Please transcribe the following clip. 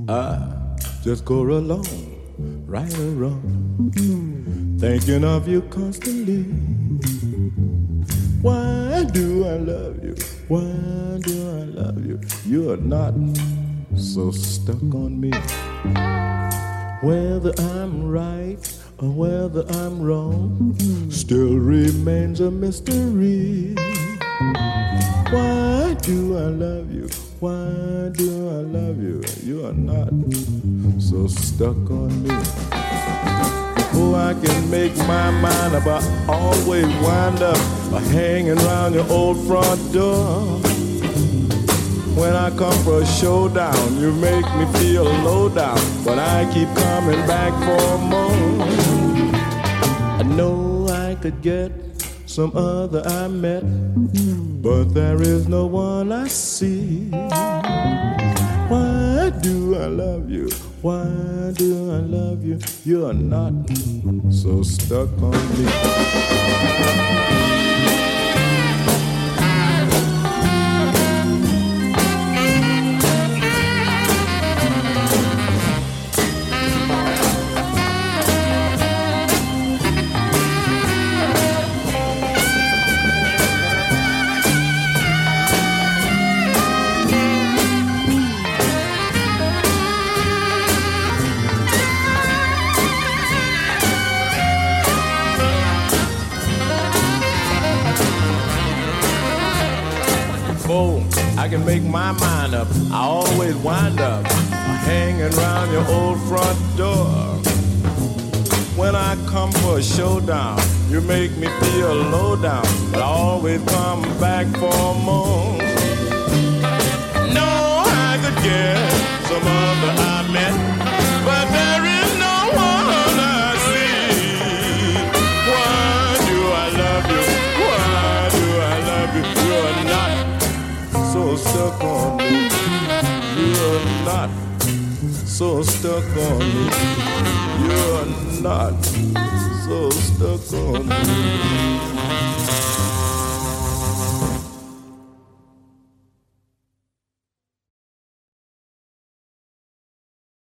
I just go along, right or wrong, thinking of you constantly. Why do I love you? Why do I love you? You are not so stuck on me. Whether I'm right or whether I'm wrong still remains a mystery. Why do I love you? Why do I love you? You are not so stuck on me. Oh, I can make my mind up, I always wind up hanging around your old front door. When I come for a showdown, you make me feel low down, but I keep coming back for more. I know I could get some other I met, but there is no one I see. Why do I love you? Why do I love you? You are not so stuck on me. I can make my mind up, I always wind up hanging around your old front door. When I come for a showdown, you make me feel low down, but I always come back for more. No, I could get some other I met, but there is no one I see. Why do I love you? Why do I love you? You're not so stuck on me. You're not so stuck on me. You're not so stuck on me.